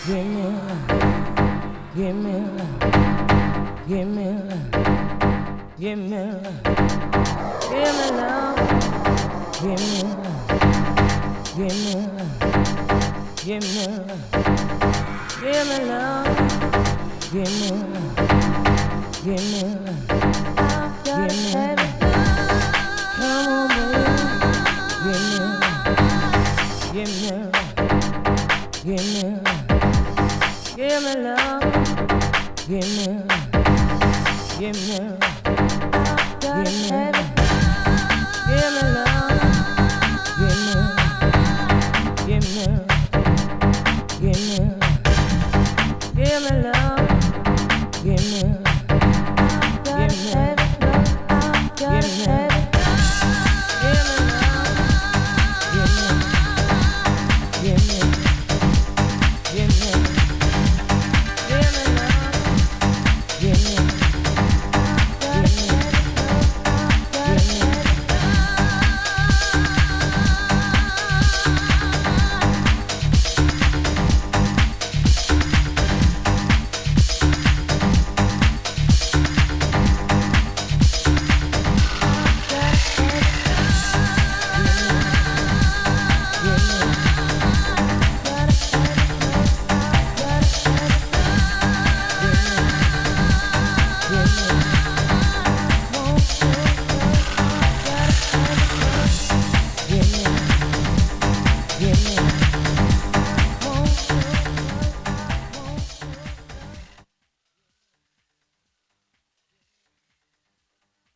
Give me love, give me love, give me love, give me love, give me love, give me love, give me love, give me love, give me love, give me love, give me love, give me love. Come on, baby, give me love, give me love, give me love. Give me love, give me love, give me love.